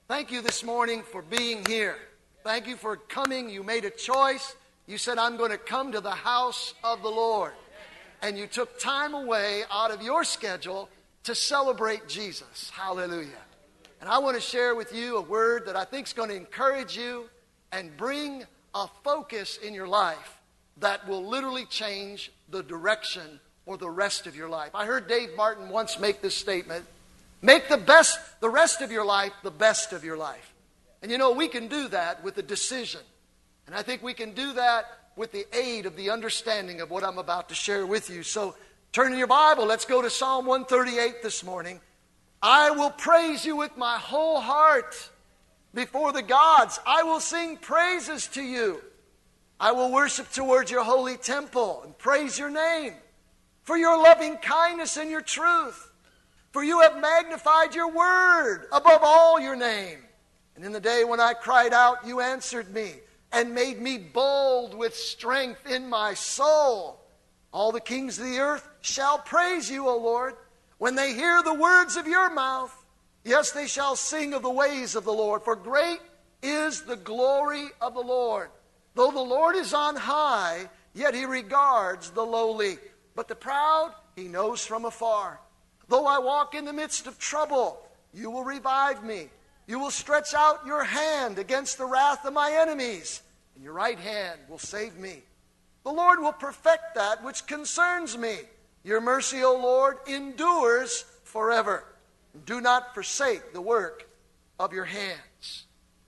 Thank you this morning for being here. Thank you for coming. You made a choice. You said, I'm going to come to the house of the Lord. And you took time away out of your schedule to celebrate Jesus. Hallelujah. And I want to share with you a word that I think is going to encourage you and bring a focus in your life that will literally change the direction or the rest of your life. I heard Dave Martin once make this statement: make the rest of your life the best of your life. And you know, we can do that with a decision. And I think we can do that with the aid of the understanding of what I'm about to share with you. So turn in your Bible. Let's go to Psalm 138 this morning. I will praise you with my whole heart before the gods. I will sing praises to you. I will worship towards your holy temple and praise your name for your loving kindness and your truth. For you have magnified your word above all your name. And in the day when I cried out, you answered me and made me bold with strength in my soul. All the kings of the earth shall praise you, O Lord, when they hear the words of your mouth. Yes, they shall sing of the ways of the Lord, for great is the glory of the Lord. Though the Lord is on high, yet he regards the lowly. But the proud he knows from afar. Though I walk in the midst of trouble, you will revive me. You will stretch out your hand against the wrath of my enemies, and your right hand will save me. The Lord will perfect that which concerns me. Your mercy, O Lord, endures forever. Do not forsake the work of your hands.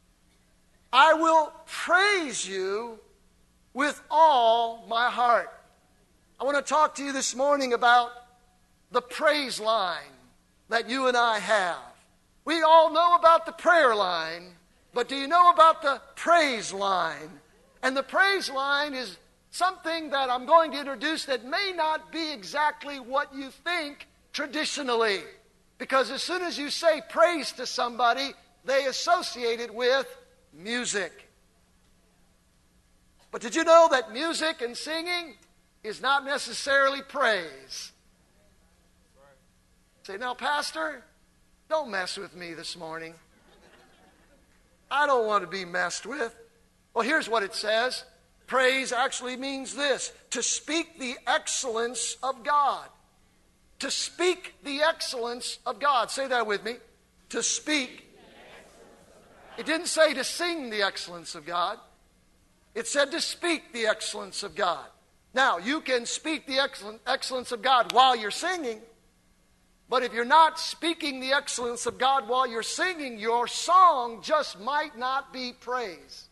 I will praise you with all my heart. I want to talk to you this morning about the praise line that you and I have. We all know about the prayer line, but do you know about the praise line? And the praise line is something that I'm going to introduce that may not be exactly what you think traditionally. Because as soon as you say praise to somebody, they associate it with music. But did you know that music and singing is not necessarily praise? Say, now, Pastor, don't mess with me this morning. I don't want to be messed with. Well, here's what it says. Praise actually means this: to speak the excellence of God. To speak the excellence of God. Say that with me. To speak. It didn't say to sing the excellence of God. It said to speak the excellence of God. Now, you can speak the excellence of God while you're singing. But if you're not speaking the excellence of God while you're singing, your song just might not be praise.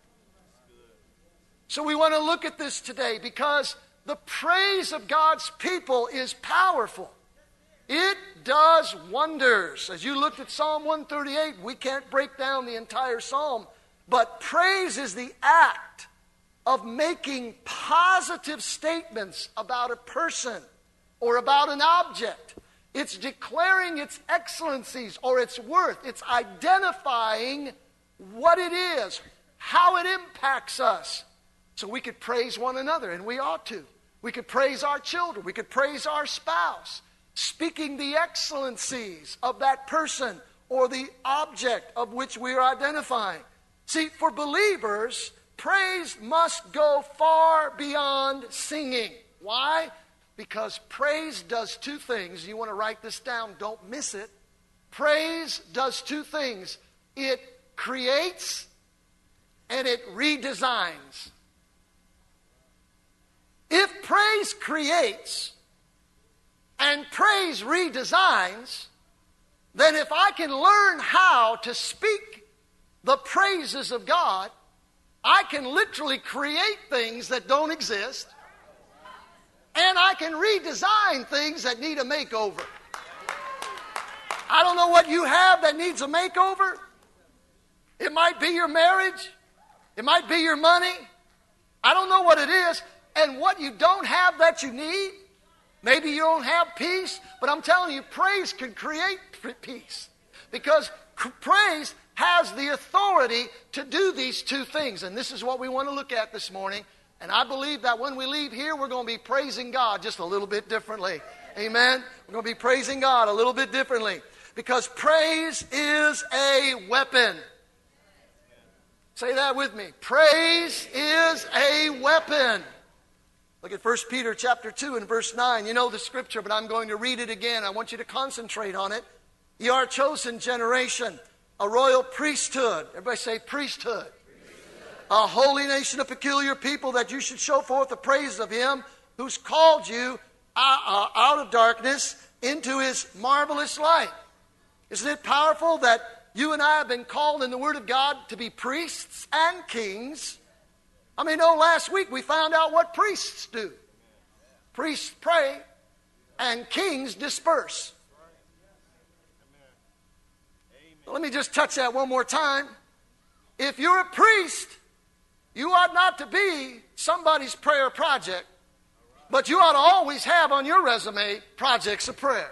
So we want to look at this today because the praise of God's people is powerful. It does wonders. As you looked at Psalm 138, we can't break down the entire psalm, but praise is the act of making positive statements about a person or about an object. It's declaring its excellencies or its worth. It's identifying what it is, how it impacts us. So we could praise one another, and we ought to. We could praise our children. We could praise our spouse, speaking the excellencies of that person or the object of which we are identifying. See, for believers, praise must go far beyond singing. Why? Because praise does two things. You want to write this down, don't miss it. Praise does two things. It creates and it redesigns. If praise creates and praise redesigns, then if I can learn how to speak the praises of God, I can literally create things that don't exist. And I can redesign things that need a makeover. I don't know what you have that needs a makeover. It might be your marriage. It might be your money. I don't know what it is. And what you don't have that you need. Maybe you don't have peace. But I'm telling you, praise can create peace. Because praise has the authority to do these two things. And this is what we want to look at this morning. And I believe that when we leave here, we're going to be praising God just a little bit differently. Amen? We're going to be praising God a little bit differently. Because praise is a weapon. Say that with me. Praise is a weapon. Look at 1 Peter chapter 2 and verse 9. You know the scripture, but I'm going to read it again. I want you to concentrate on it. You are a chosen generation, a royal priesthood. Everybody say priesthood. A holy nation, a peculiar people, that you should show forth the praise of Him who's called you out of darkness into His marvelous light. Isn't it powerful that you and I have been called in the Word of God to be priests and kings? I mean, last week we found out what priests do. Priests pray and kings disperse. Let me just touch that one more time. If you're a priest, you ought not to be somebody's prayer project, but you ought to always have on your resume projects of prayer.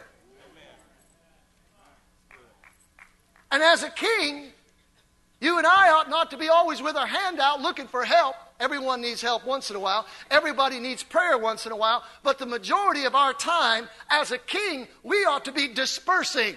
And as a king, you and I ought not to be always with our hand out looking for help. Everyone needs help once in a while. Everybody needs prayer once in a while. But the majority of our time as a king, we ought to be dispersing.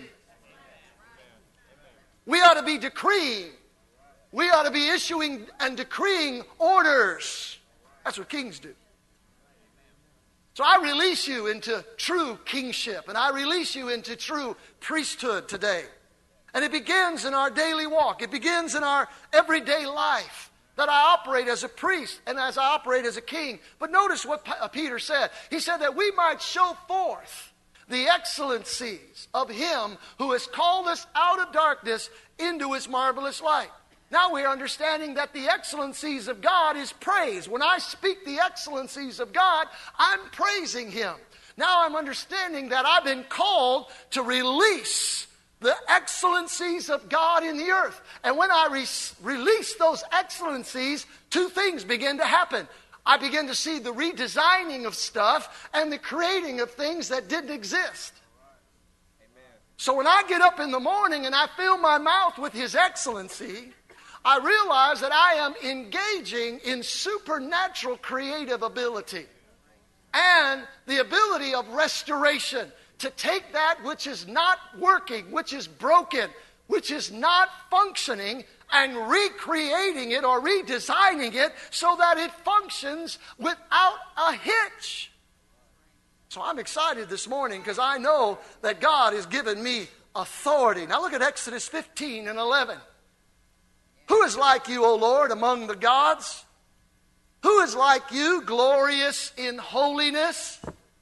We ought to be decreeing. We ought to be issuing and decreeing orders. That's what kings do. So I release you into true kingship, and I release you into true priesthood today. And it begins in our daily walk. It begins in our everyday life, that I operate as a priest and as I operate as a king. But notice what Peter said. He said that we might show forth the excellencies of Him who has called us out of darkness into His marvelous light. Now we're understanding that the excellencies of God is praise. When I speak the excellencies of God, I'm praising Him. Now I'm understanding that I've been called to release the excellencies of God in the earth. And when I release those excellencies, two things begin to happen. I begin to see the redesigning of stuff and the creating of things that didn't exist. So when I get up in the morning and I fill my mouth with His excellency, I realize that I am engaging in supernatural creative ability and the ability of restoration, to take that which is not working, which is broken, which is not functioning, and recreating it or redesigning it so that it functions without a hitch. So I'm excited this morning because I know that God has given me authority. Now look at Exodus 15 and 11. Who is like you, O Lord, among the gods? Who is like you, glorious in holiness,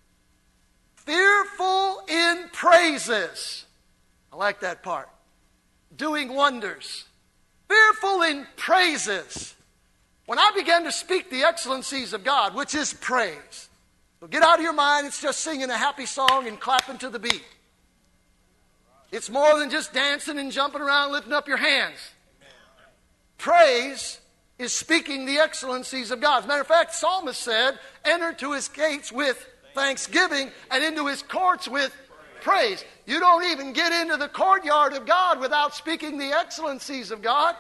fearful in praises? I like that part. Doing wonders. Fearful in praises. When I began to speak the excellencies of God, which is praise. So get out of your mind, it's just singing a happy song and clapping to the beat. It's more than just dancing and jumping around, lifting up your hands. Praise is speaking the excellencies of God. As a matter of fact, the psalmist said, enter to His gates with thanksgiving and into His courts with praise. You don't even get into the courtyard of God without speaking the excellencies of God.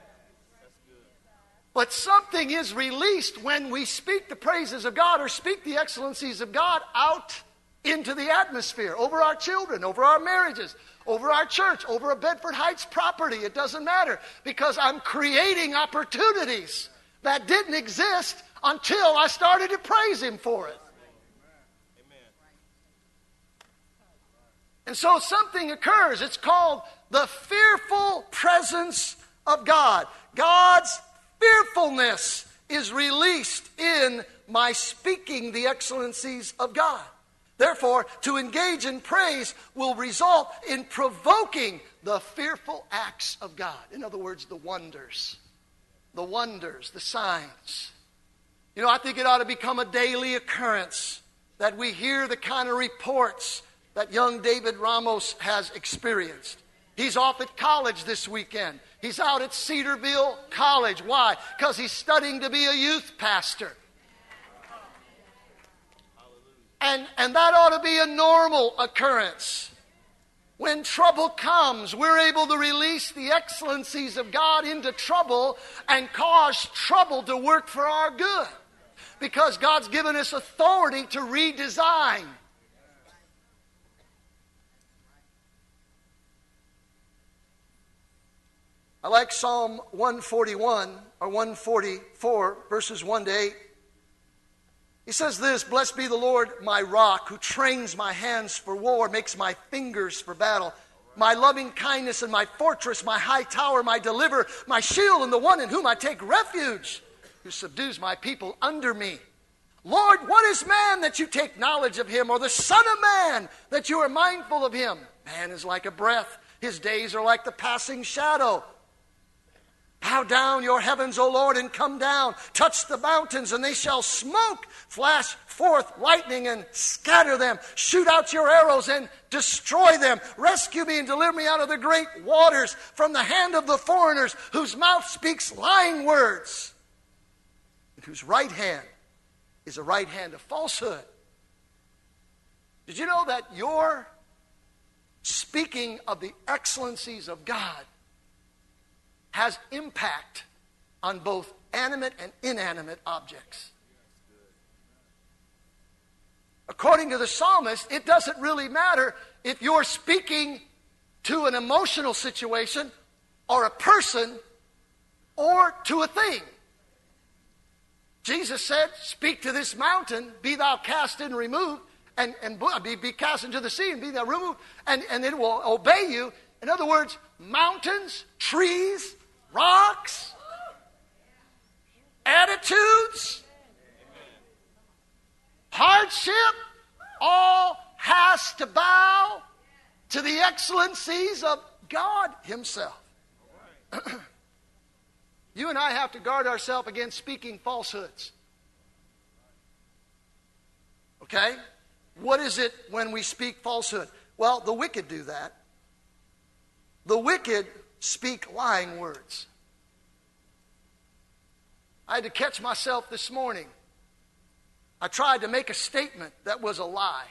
But something is released when we speak the praises of God or speak the excellencies of God out into the atmosphere, over our children, over our marriages, over our church, over a Bedford Heights property. It doesn't matter, because I'm creating opportunities that didn't exist until I started to praise Him for it. And so something occurs. It's called the fearful presence of God. God's fearfulness is released in my speaking the excellencies of God. Therefore, to engage in praise will result in provoking the fearful acts of God. In other words, the wonders, the signs. You know, I think it ought to become a daily occurrence that we hear the kind of reports that young David Ramos has experienced. He's off at college this weekend. He's out at Cedarville College. Why? Because he's studying to be a youth pastor. And that ought to be a normal occurrence. When trouble comes, we're able to release the excellencies of God into trouble and cause trouble to work for our good. Because God's given us authority to redesign. I like Psalm 141 or 144, verses 1 to 8. He says this, "Blessed be the Lord, my rock, who trains my hands for war, makes my fingers for battle. My loving kindness and my fortress, my high tower, my deliverer, my shield, and the one in whom I take refuge, who subdues my people under me. Lord, what is man that you take knowledge of him, or the son of man that you are mindful of him? Man is like a breath. His days are like the passing shadow. Bow down your heavens, O Lord, and come down. Touch the mountains, and they shall smoke. Flash forth lightning and scatter them. Shoot out your arrows and destroy them. Rescue me and deliver me out of the great waters, from the hand of the foreigners, whose mouth speaks lying words, and whose right hand is a right hand of falsehood." Did you know that your speaking of the excellencies of God has impact on both animate and inanimate objects? According to the psalmist, it doesn't really matter if you're speaking to an emotional situation or a person or to a thing. Jesus said, "Speak to this mountain, be thou cast and removed, and be cast into the sea and be thou removed, and it will obey you." In other words, mountains, trees, rocks, attitudes, hardship, all has to bow to the excellencies of God Himself. You and I have to guard ourselves against speaking falsehoods. Okay? What is it when we speak falsehood? Well, the wicked do that. The wicked speak lying words. I had to catch myself this morning. I tried to make a statement that was a lie.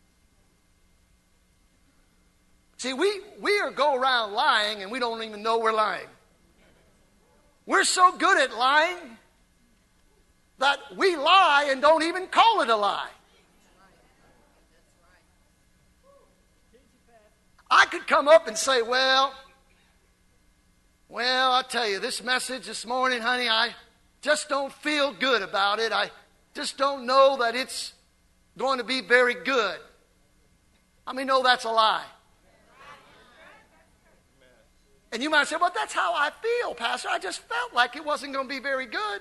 See, we go around lying and we don't even know we're lying. We're so good at lying that we lie and don't even call it a lie. I could come up and say, well, I'll tell you, this message this morning, honey, I just don't feel good about it. I just don't know that it's going to be very good. How many know that's a lie? And you might say, well, that's how I feel, Pastor. I just felt like it wasn't going to be very good.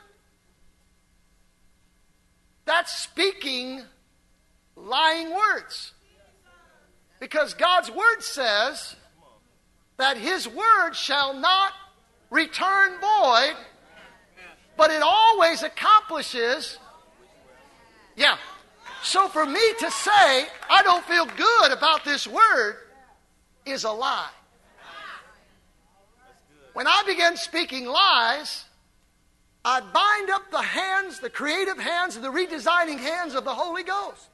That's speaking lying words. Because God's Word says that His Word shall not return void, but it always accomplishes. Yeah. So for me to say, I don't feel good about this Word is a lie. When I begin speaking lies, I bind up the hands, the creative hands, and the redesigning hands of the Holy Ghost.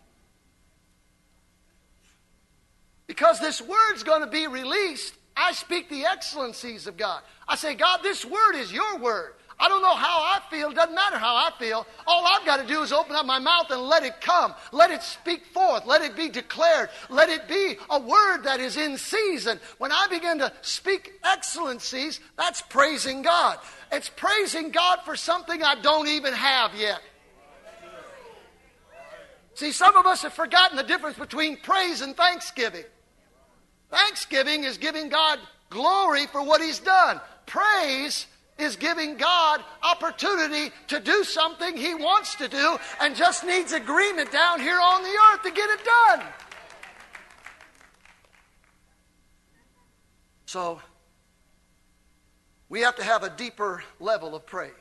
Because this word's going to be released, I speak the excellencies of God. I say, God, this word is your word. I don't know how I feel. It doesn't matter how I feel. All I've got to do is open up my mouth and let it come. Let it speak forth. Let it be declared. Let it be a word that is in season. When I begin to speak excellencies, that's praising God. It's praising God for something I don't even have yet. See, some of us have forgotten the difference between praise and thanksgiving. Thanksgiving is giving God glory for what He's done. Praise is giving God opportunity to do something He wants to do and just needs agreement down here on the earth to get it done. So, we have to have a deeper level of praise.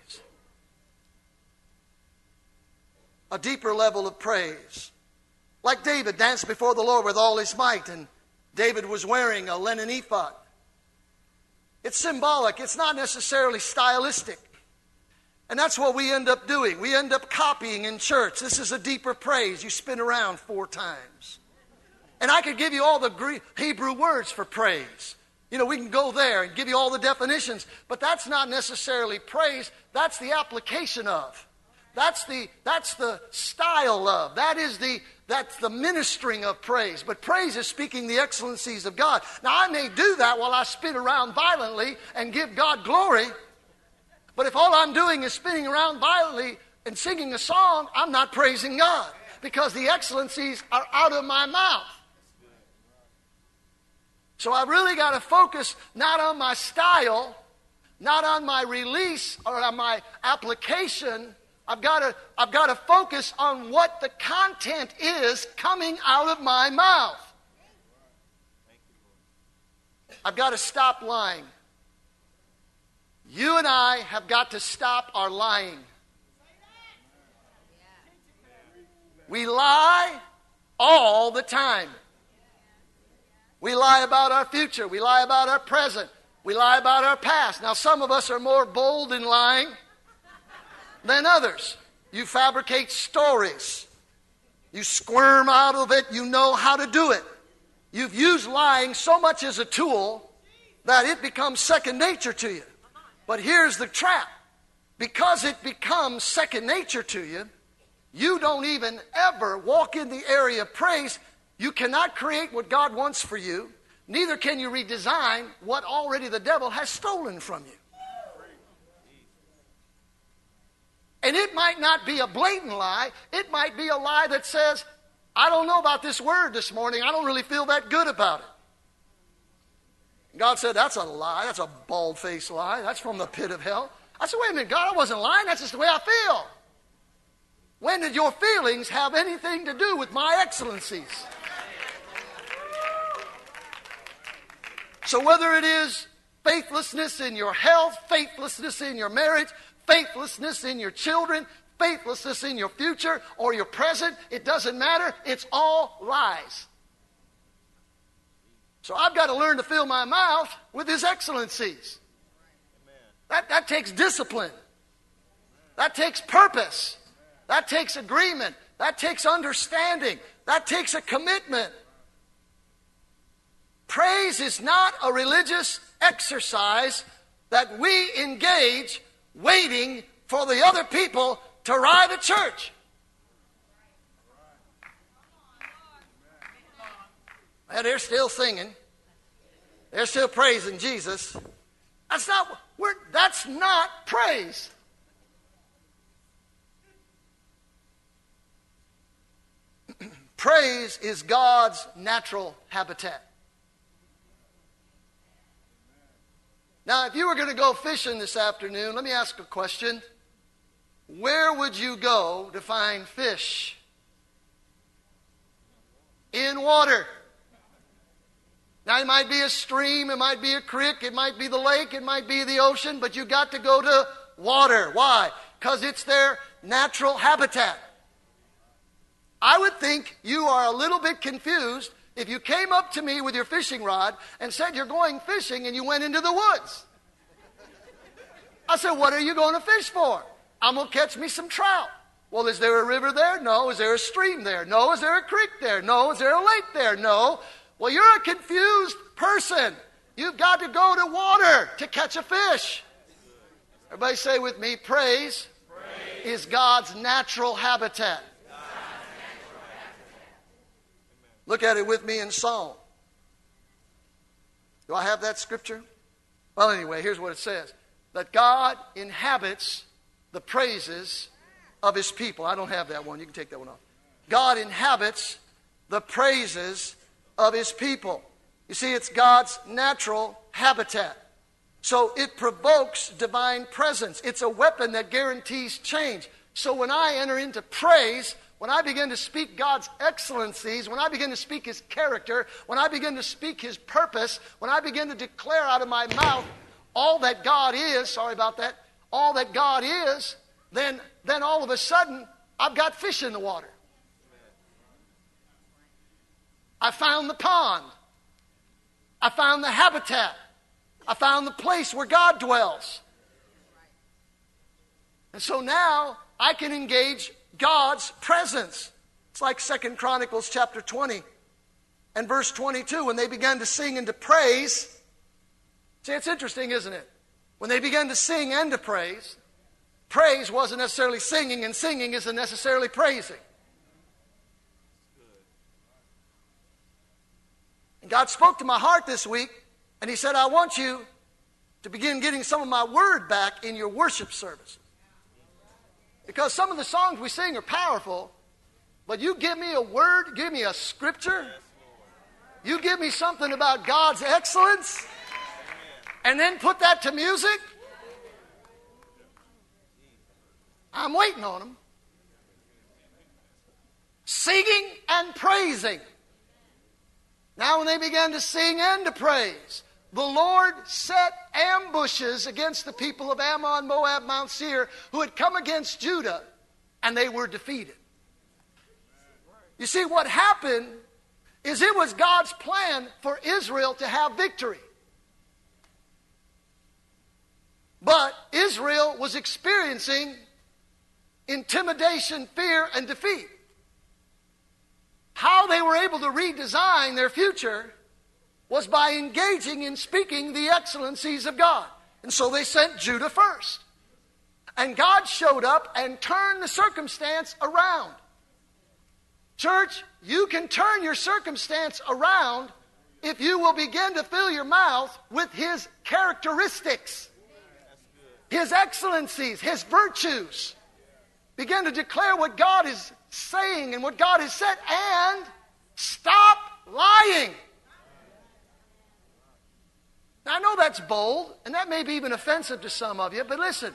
A deeper level of praise. Like David danced before the Lord with all his might, and David was wearing a linen ephod. It's symbolic. It's not necessarily stylistic. And that's what we end up doing. We end up copying in church. This is a deeper praise. You spin around 4 times. And I could give you all the Greek, Hebrew words for praise. You know, we can go there and give you all the definitions. But that's not necessarily praise. That's the application of. That's the style of. That is the That's the ministering of praise. But praise is speaking the excellencies of God. Now, I may do that while I spin around violently and give God glory. But if all I'm doing is spinning around violently and singing a song, I'm not praising God, because the excellencies are out of my mouth. So I've really got to focus not on my style, not on my release or on my application. I've got to focus on what the content is coming out of my mouth. I've got to stop lying. You and I have got to stop our lying. We lie all the time. We lie about our future. We lie about our present. We lie about our past. Now, some of us are more bold in lying than others. You fabricate stories. You squirm out of it. You know how to do it. You've used lying so much as a tool that it becomes second nature to you. But here's the trap. Because it becomes second nature to you, you don't even ever walk in the area of praise. You cannot create what God wants for you. Neither can you redesign what already the devil has stolen from you. And it might not be a blatant lie. It might be a lie that says, I don't know about this word this morning. I don't really feel that good about it. God said, that's a lie. That's a bald-faced lie. That's from the pit of hell. I said, wait a minute, God, I wasn't lying. That's just the way I feel. When did your feelings have anything to do with my excellencies? So whether it is faithlessness in your health, faithlessness in your marriage, faithlessness in your children, faithlessness in your future or your present, it doesn't matter. It's all lies. So I've got to learn to fill my mouth with His excellencies. That takes discipline. That takes purpose. That takes agreement. That takes understanding. That takes a commitment. Praise is not a religious exercise that we engage waiting for the other people to arrive at church. And they're still singing. They're still praising Jesus. That's not praise. Praise is God's natural habitat. Now, if you were going to go fishing this afternoon, let me ask a question. Where would you go to find fish? In water. Now, it might be a stream, it might be a creek, it might be the lake, it might be the ocean, but you got to go to water. Why? Because it's their natural habitat. I would think you are a little bit confused if you came up to me with your fishing rod and said you're going fishing and you went into the woods. I said, what are you going to fish for? I'm going to catch me some trout. Well, is there a river there? No. Is there a stream there? No. Is there a creek there? No. Is there a lake there? No. Well, you're a confused person. You've got to go to water to catch a fish. Everybody say with me, praise is God's natural habitat. Look at it with me in Psalm. Do I have that scripture? Well, anyway, here's what it says. That God inhabits the praises of His people. I don't have that one. You can take that one off. God inhabits the praises of His people. You see, it's God's natural habitat. So it provokes divine presence. It's a weapon that guarantees change. So when I enter into praise, when I begin to speak God's excellencies, when I begin to speak His character, when I begin to speak His purpose, when I begin to declare out of my mouth all that God is, sorry about that, all that God is, then all of a sudden, I've got fish in the water. I found the pond. I found the habitat. I found the place where God dwells. And so now I can engage God's presence. It's like 2 Chronicles chapter 20 and verse 22. When they began to sing and to praise. See, it's interesting, isn't it? When they began to sing and to praise, praise wasn't necessarily singing, and singing isn't necessarily praising. God spoke to my heart this week, and He said, I want you to begin getting some of my word back in your worship services. Because some of the songs we sing are powerful, but you give me a word, give me a scripture, you give me something about God's excellence, and then put that to music, I'm waiting on them. Singing and praising. Now when they began to sing and to praise, the Lord set ambushes against the people of Ammon, Moab, Mount Seir, who had come against Judah, and they were defeated. You see, what happened is it was God's plan for Israel to have victory. But Israel was experiencing intimidation, fear, and defeat. How they were able to redesign their future was by engaging in speaking the excellencies of God. And so they sent Judah first. And God showed up and turned the circumstance around. Church, you can turn your circumstance around if you will begin to fill your mouth with His characteristics, His excellencies, His virtues. Begin to declare what God is saying and what God has said, and stop lying. Now, I know that's bold, and that may be even offensive to some of you, but listen.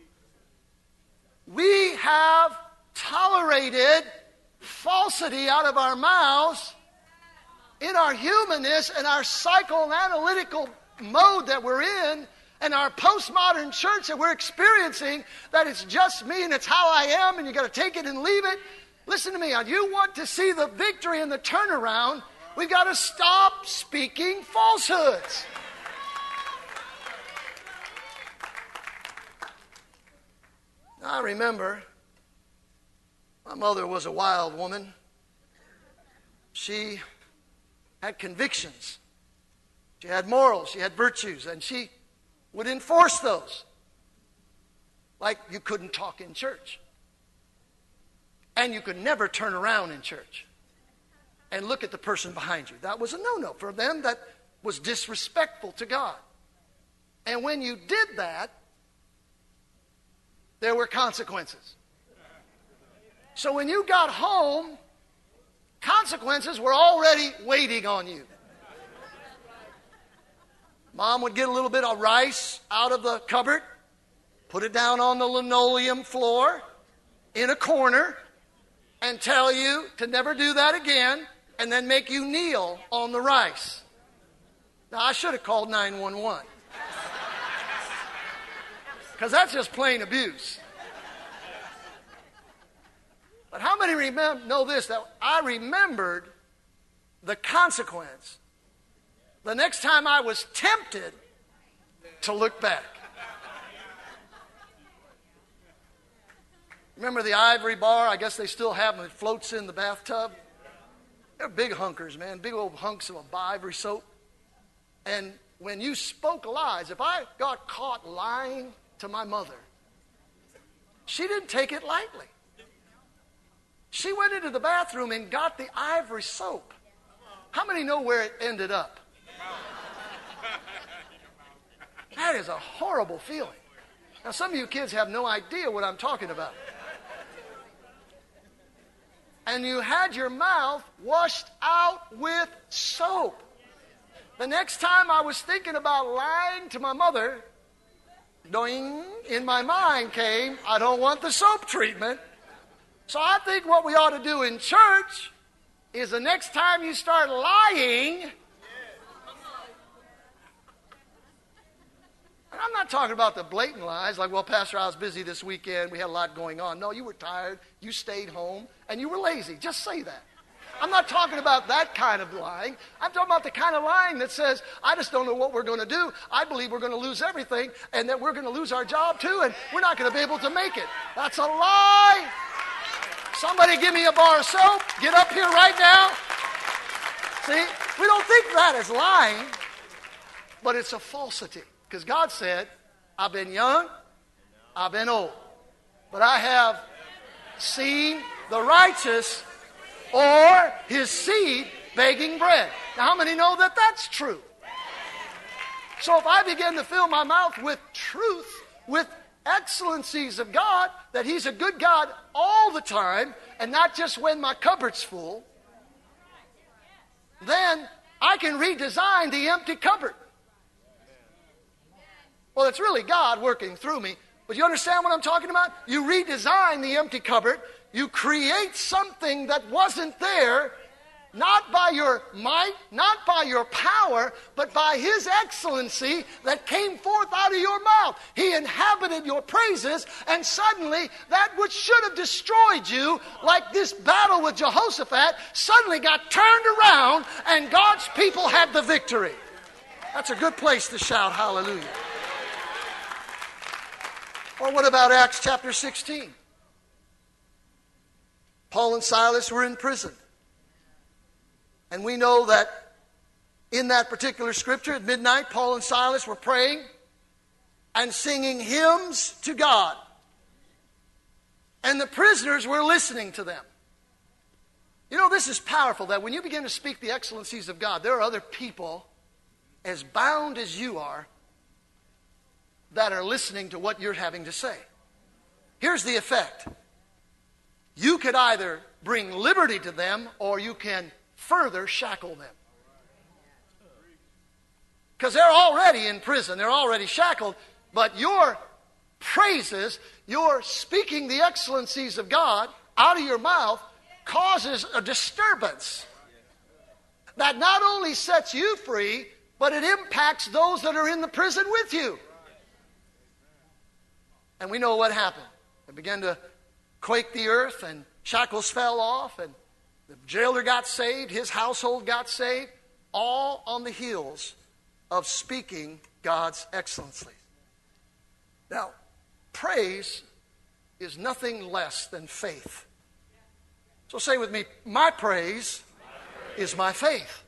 We have tolerated falsity out of our mouths in our humanness and our psychoanalytical mode that we're in, and our postmodern church that we're experiencing, that it's just me and it's how I am and you got to take it and leave it. Listen to me. You want to see the victory and the turnaround, we've got to stop speaking falsehoods. I remember my mother was a wild woman. She had convictions. She had morals. She had virtues. And she would enforce those. Like you couldn't talk in church. And you could never turn around in church and look at the person behind you. That was a no-no. For them, that was disrespectful to God. And when you did that, there were consequences. So when you got home, consequences were already waiting on you. Mom would get a little bit of rice out of the cupboard, put it down on the linoleum floor in a corner, and tell you to never do that again, and then make you kneel on the rice. Now, I should have called 911. Because that's just plain abuse. But how many know this, that I remembered the consequence the next time I was tempted to look back? Remember the Ivory Bar? I guess they still have them. It floats in the bathtub. They're big hunkers, man. Big old hunks of ivory soap. And when you spoke lies, if I got caught lying to my mother, she didn't take it lightly. She went into the bathroom and got the ivory soap. How many know where it ended up? That is a horrible feeling. Now, some of you kids have no idea what I'm talking about. And you had your mouth washed out with soap. The next time I was thinking about lying to my mother, doing, in my mind came, I don't want the soap treatment. So I think what we ought to do in church is the next time you start lying, and I'm not talking about the blatant lies, like, well, Pastor, I was busy this weekend, we had a lot going on. No, you were tired, you stayed home, and you were lazy. Just say that. I'm not talking about that kind of lying. I'm talking about the kind of lying that says, I just don't know what we're going to do. I believe we're going to lose everything, and that we're going to lose our job too, and we're not going to be able to make it. That's a lie. Somebody give me a bar of soap. Get up here right now. See, we don't think that is lying, but it's a falsity. Because God said, I've been young, I've been old, but I have seen the righteous or his seed begging bread. Now, how many know that that's true? So if I begin to fill my mouth with truth, with excellencies of God, that He's a good God all the time, and not just when my cupboard's full, then I can redesign the empty cupboard. Well, it's really God working through me. But you understand what I'm talking about? You redesign the empty cupboard. You create something that wasn't there, not by your might, not by your power, but by His excellency that came forth out of your mouth. He inhabited your praises, and suddenly that which should have destroyed you, like this battle with Jehoshaphat, suddenly got turned around, and God's people had the victory. That's a good place to shout hallelujah. Or what about Acts chapter 16? Paul and Silas were in prison. And we know that in that particular scripture, at midnight, Paul and Silas were praying and singing hymns to God. And the prisoners were listening to them. You know, this is powerful, that when you begin to speak the excellencies of God, there are other people as bound as you are that are listening to what you're having to say. Here's the effect. You could either bring liberty to them, or you can further shackle them. Because they're already in prison, they're already shackled, but your praises, your speaking the excellencies of God out of your mouth causes a disturbance that not only sets you free, but it impacts those that are in the prison with you. And we know what happened. It began to quake the earth, and shackles fell off, and the jailer got saved, his household got saved, all on the heels of speaking God's excellencies. Now, praise is nothing less than faith. So say with me, my praise is my faith.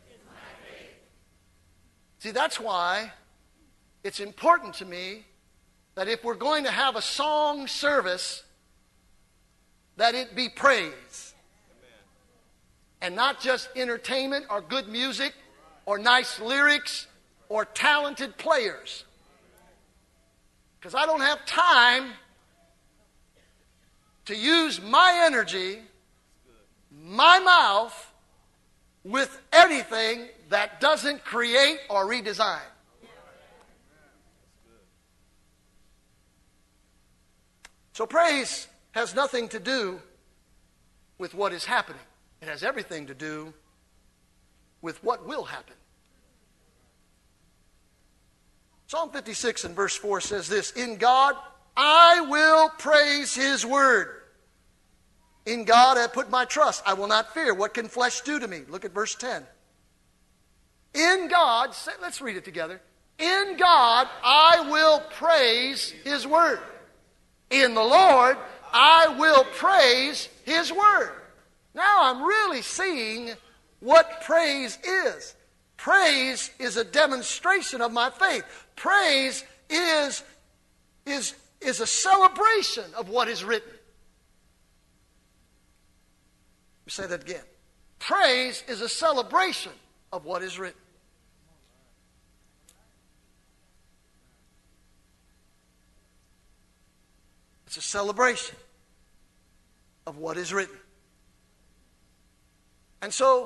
See, that's why it's important to me that if we're going to have a song service, that it be praise. And not just entertainment or good music or nice lyrics or talented players. Because I don't have time to use my energy, my mouth, with anything that doesn't create or redesign. So praise has nothing to do with what is happening. It has everything to do with what will happen. Psalm 56 and verse 4 says this, in God I will praise His word. In God I put my trust. I will not fear. What can flesh do to me? Look at verse 10. In God, let's read it together. In God I will praise His word. In the Lord I will praise His word. Now I'm really seeing what praise is. Praise is a demonstration of my faith. Praise is a celebration of what is written. Let me say that again. Praise is a celebration of what is written. It's a celebration of what is written. And so,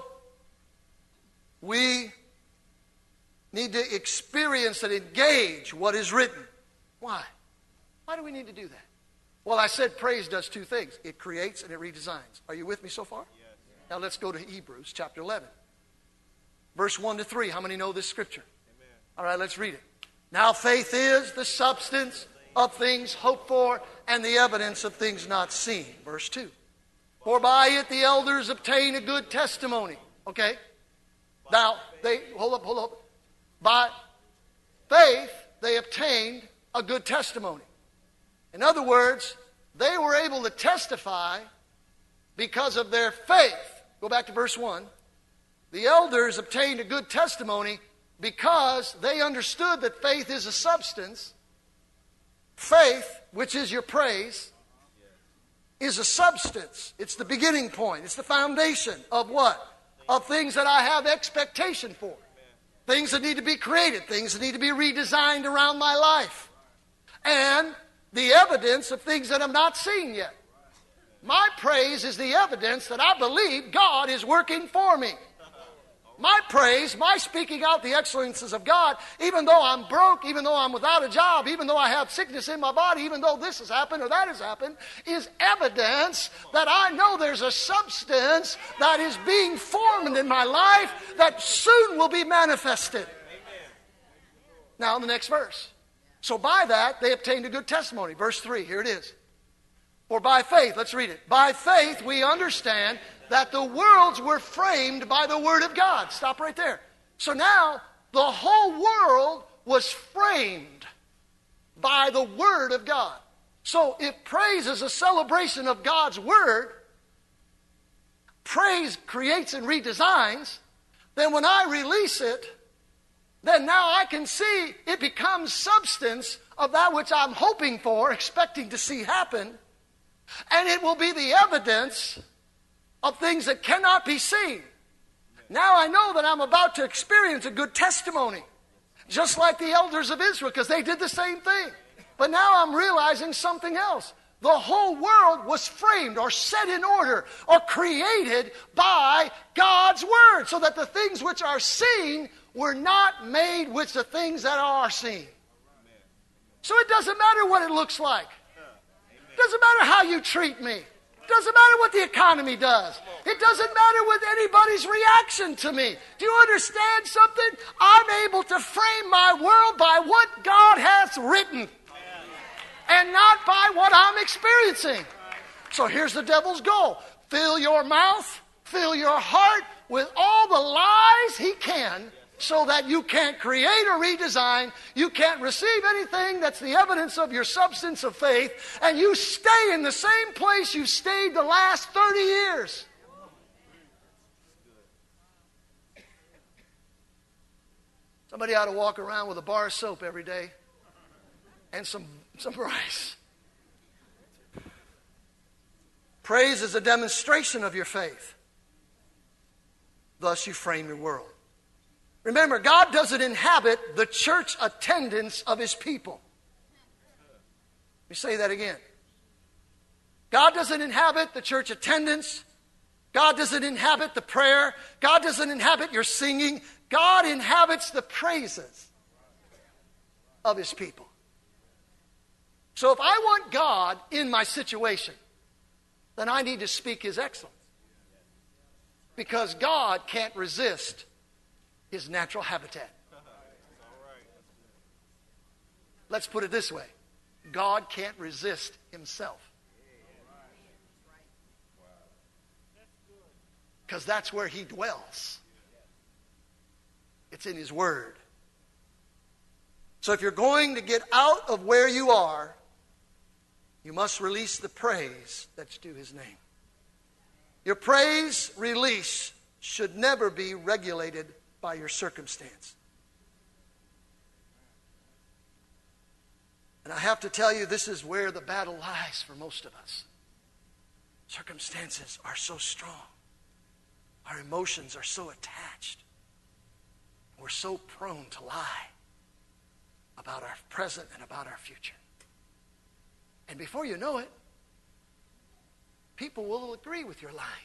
we need to experience and engage what is written. Why? Why do we need to do that? Well, I said praise does two things. It creates and it redesigns. Are you with me so far? Yes. Now let's go to Hebrews chapter 11. Verse 1 to 3. How many know this scripture? Amen. All right, let's read it. Now faith is the substance of things hoped for and the evidence of things not seen. Verse 2. For by it the elders obtain a good testimony. Okay? Now, hold up. By faith, they obtained a good testimony. In other words, they were able to testify because of their faith. Go back to verse 1. The elders obtained a good testimony because they understood that faith is a substance. Faith, which is your praise, is a substance. It's the beginning point. It's the foundation of what? of things that I have expectation for. Things that need to be created, things that need to be redesigned around my life. And the evidence of things that I'm not seeing yet. My praise is the evidence that I believe God is working for me. My praise, my speaking out the excellences of God, even though I'm broke, even though I'm without a job, even though I have sickness in my body, even though this has happened or that has happened, is evidence that I know there's a substance that is being formed in my life that soon will be manifested. Now, in the next verse. So by that, they obtained a good testimony. Verse 3, here it is. For by faith, let's read it. By faith we understand that the worlds were framed by the Word of God. Stop right there. So now, the whole world was framed by the Word of God. So if praise is a celebration of God's Word, praise creates and redesigns, then when I release it, then now I can see it becomes substance of that which I'm hoping for, expecting to see happen, and it will be the evidence of things that cannot be seen. Now I know that I'm about to experience a good testimony, just like the elders of Israel, because they did the same thing. But now I'm realizing something else. The whole world was framed or set in order or created by God's Word, so that the things which are seen were not made with the things that are seen. So it doesn't matter what it looks like. It doesn't matter how you treat me. It doesn't matter what the economy does. It doesn't matter what anybody's reaction to me. Do you understand something? I'm able to frame my world by what God has written and not by what I'm experiencing. So here's the devil's goal. Fill your mouth, fill your heart with all the lies he can, so that you can't create or redesign, you can't receive anything that's the evidence of your substance of faith, and you stay in the same place you stayed the last 30 years. Somebody ought to walk around with a bar of soap every day and some rice. Praise is a demonstration of your faith. Thus you frame your world. Remember, God doesn't inhabit the church attendance of His people. Let me say that again. God doesn't inhabit the church attendance. God doesn't inhabit the prayer. God doesn't inhabit your singing. God inhabits the praises of His people. So if I want God in my situation, then I need to speak His excellence. Because God can't resist His natural habitat. Let's put it this way. God can't resist Himself. Because that's where He dwells. It's in His Word. So if you're going to get out of where you are, you must release the praise that's due His name. Your praise release should never be regulated by your circumstance. And I have to tell you, this is where the battle lies for most of us. Circumstances are so strong. Our emotions are so attached. We're so prone to lie about our present and about our future. And before you know it, people will agree with your lying.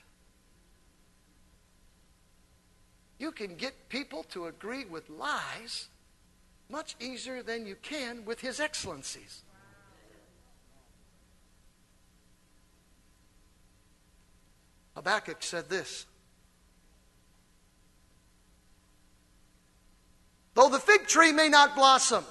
You can get people to agree with lies much easier than you can with His excellencies. Habakkuk said this. Though the fig tree may not blossom,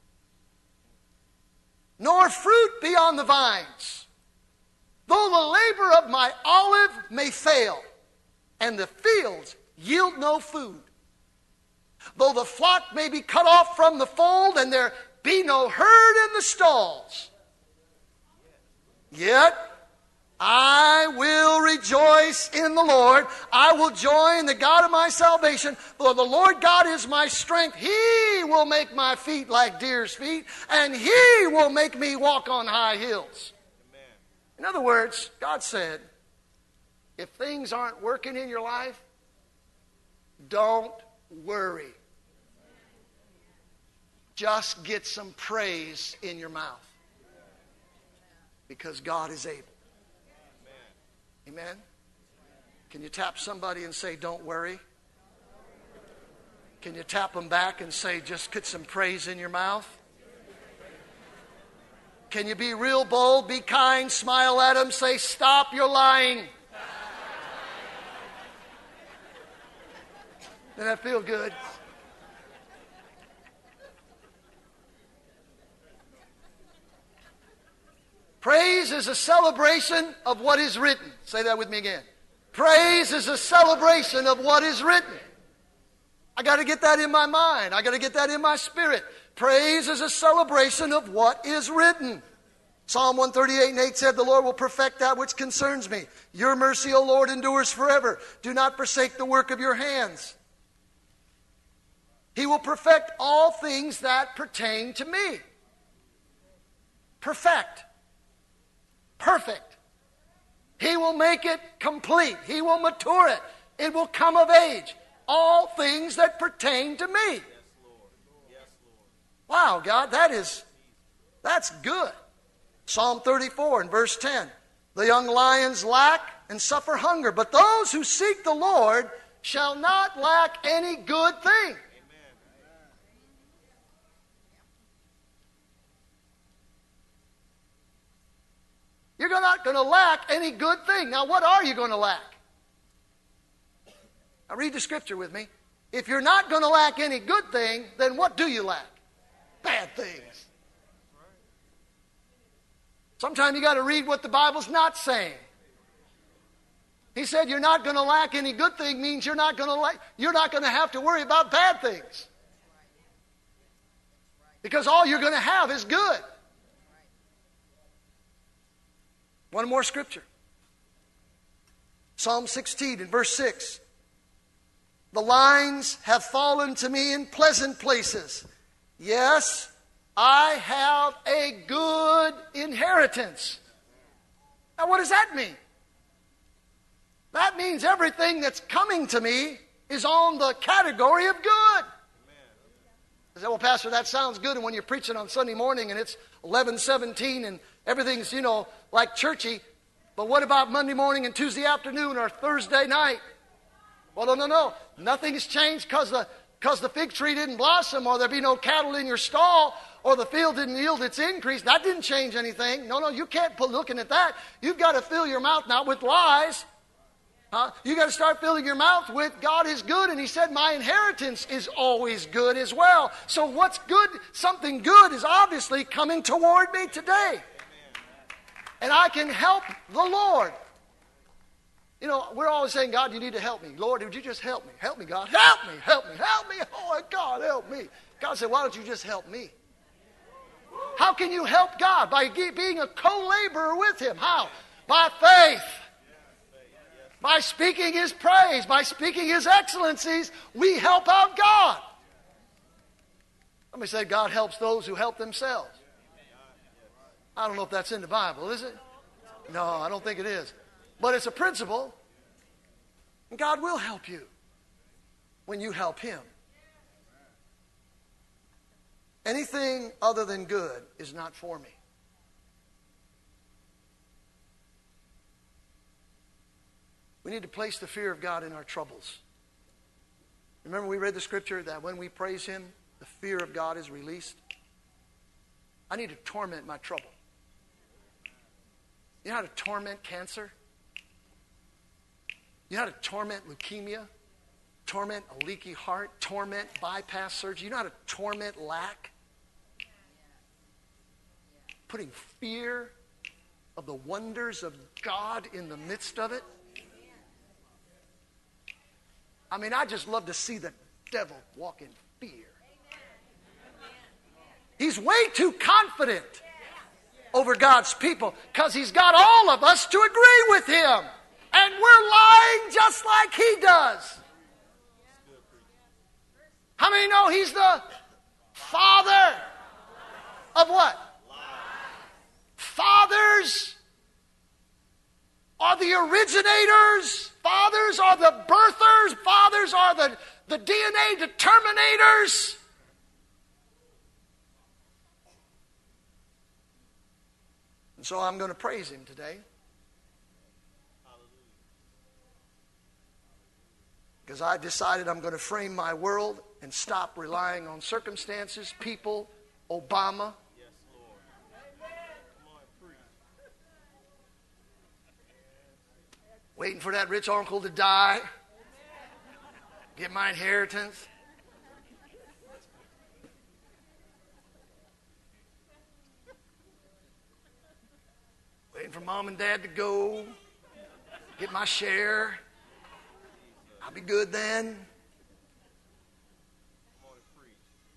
nor fruit be on the vines, though the labor of my olive may fail, and the fields yield no food, though the flock may be cut off from the fold, and there be no herd in the stalls, yet I will rejoice in the Lord. I will joy in the God of my salvation. For the Lord God is my strength. He will make my feet like deer's feet, and He will make me walk on high hills. Amen. In other words, God said, if things aren't working in your life, Don't worry. Just get some praise in your mouth. Because God is able. Amen? Can you tap somebody and say, don't worry? Can you tap them back and say, just get some praise in your mouth? Can you be real bold, be kind, smile at them, say, stop, you're lying. Doesn't that feel good? Praise is a celebration of what is written. Say that with me again. Praise is a celebration of what is written. I got to get that in my mind. I got to get that in my spirit. Praise is a celebration of what is written. Psalm 138:8 said, the Lord will perfect that which concerns me. Your mercy, O Lord, endures forever. Do not forsake the work of your hands. He will perfect all things that pertain to me. Perfect. Perfect. He will make it complete. He will mature it. It will come of age. All things that pertain to me. Yes, Lord. Yes, Lord. Wow, God, that's good. Psalm 34 and verse 10. The young lions lack and suffer hunger, but those who seek the Lord shall not lack any good thing. You're not going to lack any good thing. Now, what are you going to lack? Now, read the scripture with me. If you're not going to lack any good thing, then what do you lack? Bad things. Sometimes you got to read what the Bible's not saying. He said you're not going to lack any good thing means you're not going to have to worry about bad things. Because all you're going to have is good. One more scripture. Psalm 16 and verse 6. The lines have fallen to me in pleasant places. Yes, I have a good inheritance. Now what does that mean? That means everything that's coming to me is on the category of good. I said, well, Pastor, that sounds good. And when you're preaching on Sunday morning and it's 11:17 and everything's, like churchy. But what about Monday morning and Tuesday afternoon or Thursday night? Well, no. Nothing's changed because the fig tree didn't blossom or there be no cattle in your stall or the field didn't yield its increase. That didn't change anything. No, you can't put looking at that. You've got to fill your mouth not with lies. You got to start filling your mouth with God is good. And he said, my inheritance is always good as well. So what's good? Something good is obviously coming toward me today. And I can help the Lord. We're always saying, God, you need to help me. Lord, would you just help me? Help me, God. Help me, help me, help me. Oh, God, help me. God said, why don't you just help me? How can you help God? By being a co-laborer with him. How? By faith. By speaking his praise. By speaking his excellencies, we help out God. Somebody said God helps those who help themselves. I don't know if that's in the Bible, is it? No, I don't think it is. But it's a principle. And God will help you when you help him. Anything other than good is not for me. We need to place the fear of God in our troubles. Remember we read the scripture that when we praise him, the fear of God is released. I need to torment my trouble. You know how to torment cancer? You know how to torment leukemia? Torment a leaky heart? Torment bypass surgery? You know how to torment lack? Putting fear of the wonders of God in the midst of it? I just love to see the devil walk in fear. He's way too confident over God's people because he's got all of us to agree with him. And we're lying just like he does. How many know he's the father of what? Fathers are the originators. Fathers are the birthers. Fathers are the DNA determinators. And so I'm going to praise him today. Because I decided I'm going to frame my world and stop relying on circumstances, people, Obama. Yes, Lord. Come on, preach. Waiting for that rich uncle to die. Get my inheritance. Waiting for mom and dad to go. Get my share. I'll be good then. Come on and preach.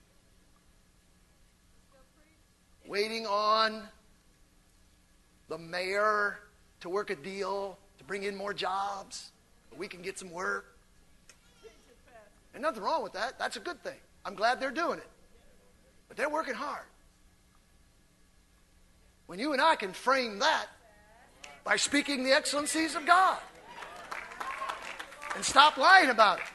Waiting on the mayor to work a deal to bring in more jobs so we can get some work. And nothing wrong with that. That's a good thing. I'm glad they're doing it. But they're working hard. When you and I can frame that by speaking the excellencies of God and stop lying about it.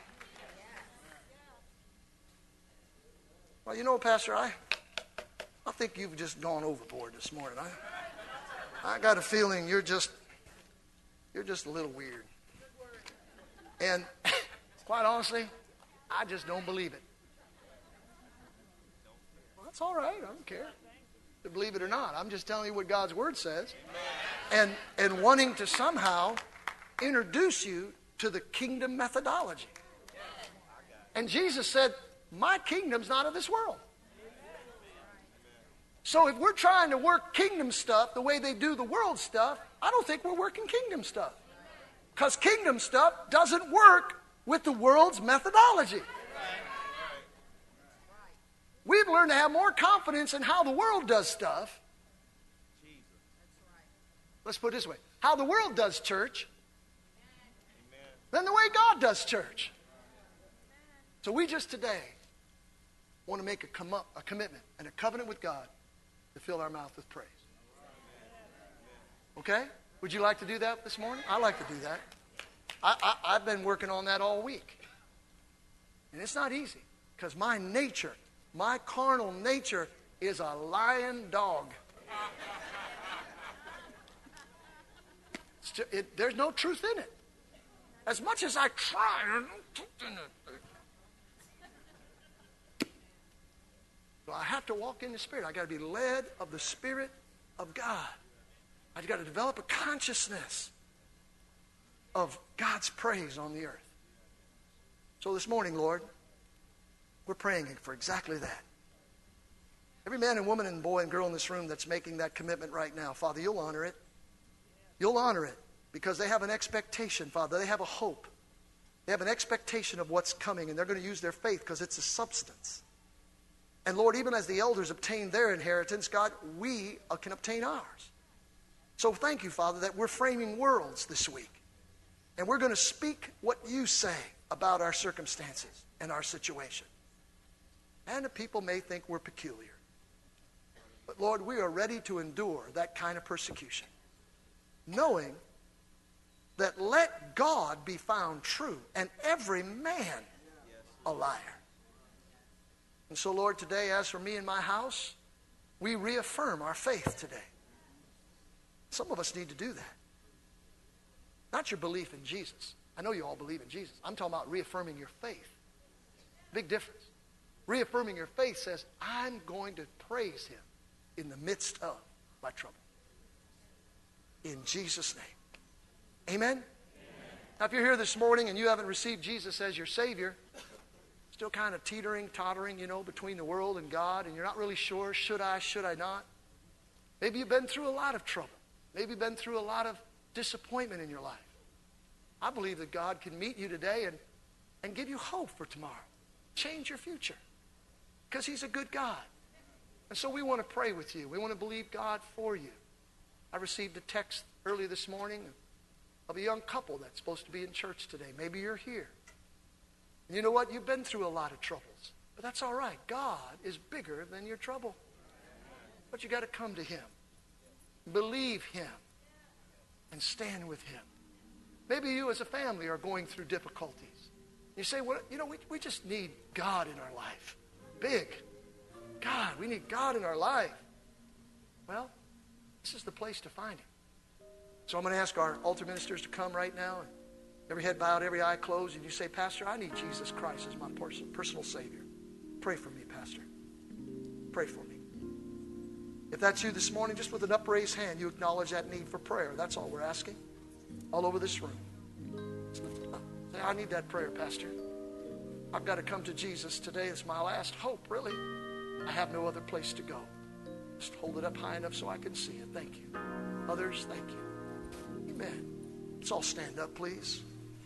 Well, you know, Pastor, I think you've just gone overboard this morning. I got a feeling you're just a little weird. And quite honestly, I just don't believe it. Well, that's all right. I don't care to believe it or not. I'm just telling you what God's Word says. And wanting to somehow introduce you to the kingdom methodology. And Jesus said, my kingdom's not of this world. So if we're trying to work kingdom stuff the way they do the world stuff, I don't think we're working kingdom stuff. Because kingdom stuff doesn't work with the world's methodology. We've learned to have more confidence in how the world does stuff. Let's put it this way. How the world does church than the way God does church. So we just today want to make a commitment and a covenant with God to fill our mouth with praise. Okay? Would you like to do that this morning? I like to do that. I've been working on that all week. And it's not easy because my nature, my carnal nature is a lying dog. There's no truth in it. As much as I try, there's no truth in it. So I have to walk in the Spirit. I got to be led of the Spirit of God. I've got to develop a consciousness of God's praise on the earth. So this morning, Lord, we're praying for exactly that. Every man and woman and boy and girl in this room that's making that commitment right now, Father, you'll honor it. You'll honor it because they have an expectation, Father. They have a hope. They have an expectation of what's coming, and they're going to use their faith because it's a substance. And Lord, even as the elders obtained their inheritance, God, we can obtain ours. So thank you, Father, that we're framing worlds this week. And we're going to speak what you say about our circumstances and our situation. And the people may think we're peculiar. But Lord, we are ready to endure that kind of persecution, knowing that let God be found true and every man a liar. And so, Lord, today, as for me and my house, we reaffirm our faith today. Some of us need to do that. Not your belief in Jesus. I know you all believe in Jesus. I'm talking about reaffirming your faith. Big difference. Reaffirming your faith says, I'm going to praise him in the midst of my trouble. In Jesus' name. Amen? Amen? Now, if you're here this morning and you haven't received Jesus as your Savior, still kind of teetering, tottering, between the world and God, and you're not really sure, should I not? Maybe you've been through a lot of trouble. Maybe you've been through a lot of disappointment in your life. I believe that God can meet you today and give you hope for tomorrow. Change your future. Because he's a good God. And so we want to pray with you. We want to believe God for you. I received a text early this morning of a young couple that's supposed to be in church today. Maybe you're here. And you know what? You've been through a lot of troubles. But that's all right. God is bigger than your trouble. But you got to come to him. Believe him. And stand with him. Maybe you as a family are going through difficulties. You say, well, we just need God in our life. Big. God, we need God in our life. Well, this is the place to find Him. So I'm going to ask our altar ministers to come right now. And every head bowed, every eye closed. And you say, Pastor, I need Jesus Christ as my personal Savior. Pray for me, Pastor. Pray for me. If that's you this morning, just with an upraised hand, you acknowledge that need for prayer. That's all we're asking. All over this room. Just lift it up. Say, I need that prayer, Pastor. I've got to come to Jesus today. It's my last hope, really. I have no other place to go. Just hold it up high enough so I can see it. Thank you. Others, thank you. Amen. Let's all stand up, please.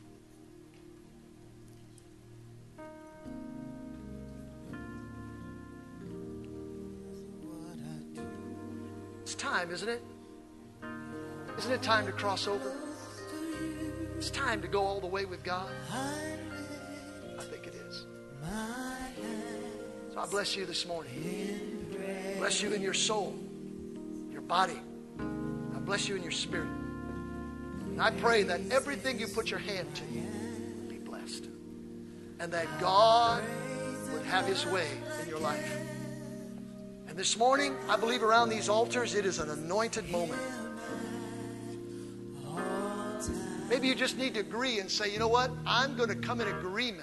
It's time, isn't it? Isn't it time to cross over? It's time to go all the way with God. I think it is. So I bless you this morning. Bless you in your soul, your body. I bless you in your spirit. And I pray that everything you put your hand to be blessed. And that God would have His way in your life. And this morning, I believe around these altars, it is an anointed moment. Maybe you just need to agree and say, you know what? I'm going to come in agreement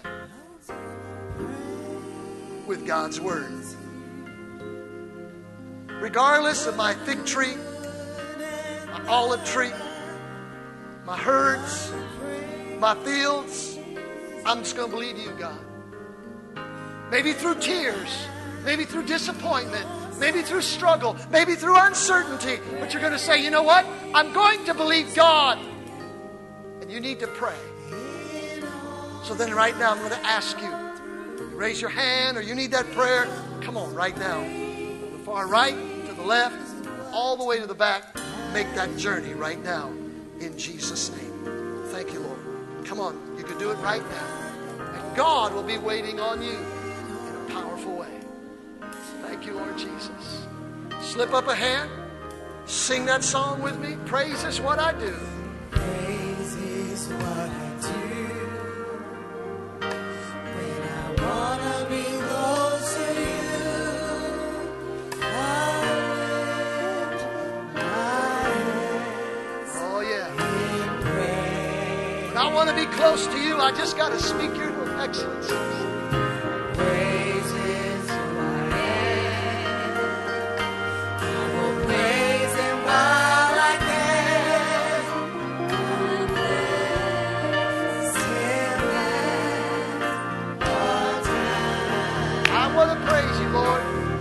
with God's Word. Regardless of my fig tree, my olive tree, my herds, my fields, I'm just going to believe you, God. Maybe through tears, maybe through disappointment, maybe through struggle, maybe through uncertainty, but you're going to say, you know what? I'm going to believe God. And you need to pray. So then right now I'm going to ask you, raise your hand or you need that prayer, come on right now. From the far right to the left, all the way to the back, make that journey right now in Jesus' name. Thank you, Lord. Come on, you can do it right now. And God will be waiting on you in a powerful way. Thank you, Lord Jesus. Slip up a hand. Sing that song with me. Praise is what I do. Praise is what I do when I want to be close to you. I lift my hands. Oh, yeah. In praise. When I want to be close to you, I just got to speak your excellencies. Praise is who I am. I will praise Him while I can. I want to praise you, Lord.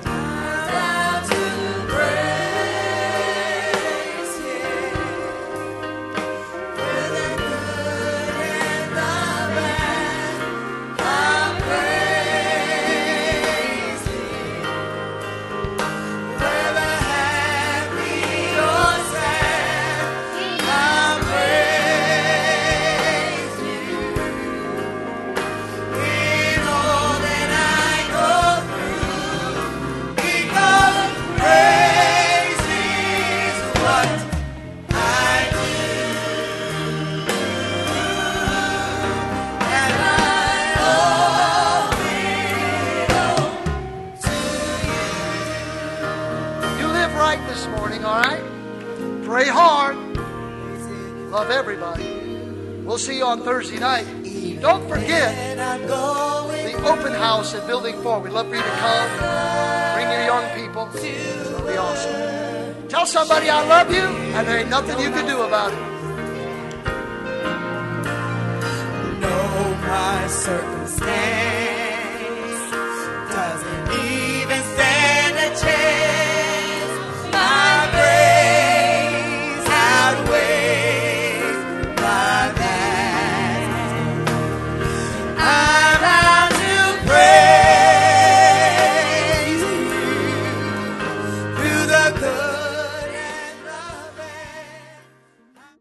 Pray hard. Love everybody. We'll see you on Thursday night. Don't forget the open house at Building 4. We'd love for you to come. Bring your young people. It'll be awesome. Tell somebody I love you, and there ain't nothing you can do about it. Know my circumstance.